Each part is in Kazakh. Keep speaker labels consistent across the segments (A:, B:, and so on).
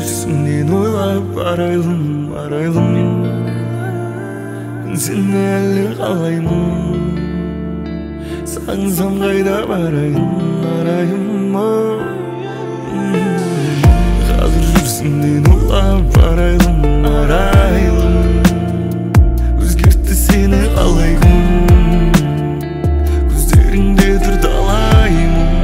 A: жүрсің ойлап арайлым сені әлі қалаймын сағынсам қайда барайын қазір жүрсің ойлап арайлым өзгертті сені қалай күн көздеріңде тұр талаймын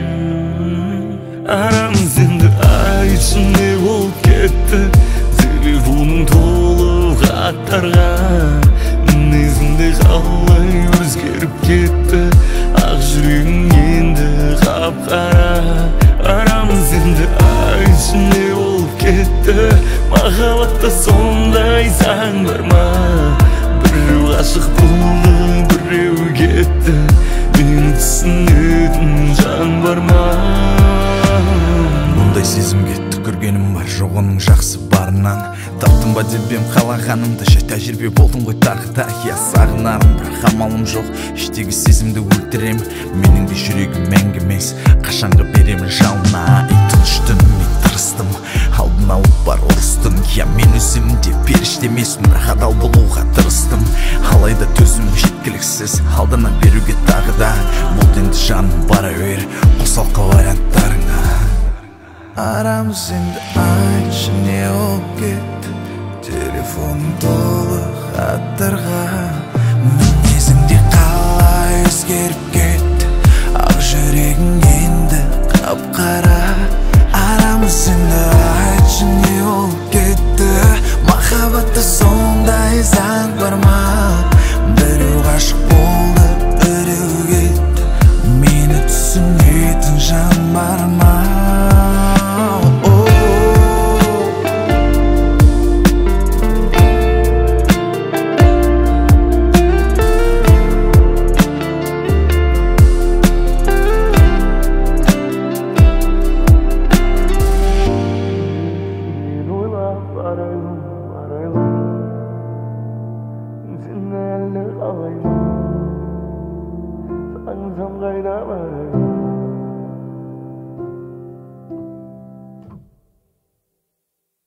A: арамыз енді айтшы не болып кетті телефоным толы хаттарға мінезіңде қалай өзгеріп кетті ақ жүрегің енді қап-қара арамыз енді айтшы не болып кетті махаббатта сондай заң бар ма біреу ғашық болды біреу кетті мені түсінетін жан бар ма
B: мұндай сезімге түкіргенім бар жоқ оның жақсы барынан таптым ба деп ем қалағанымды жай тәжірибе болдым ғой тағы да иә сағынарым бірақ амалым жоқ іштегі сезімді өлтірем менің де жүрегім мәңгі емес қашанға беремін жалына түн мен тырыстым алдын алып бар ұрыстым иә мен өзім де періште емеспін бірақ адал болуға тырыстым алайда төзім жеткіліксіз алдына беруге тағы да бұл енді жаным бара бер қосалқы варианттарыңа арамыз енді айтшы не болып кетті телефоным толы хаттарға мінезіңде қалай өзгеріп кетті ақ жүрегің енді қап-қара арамыз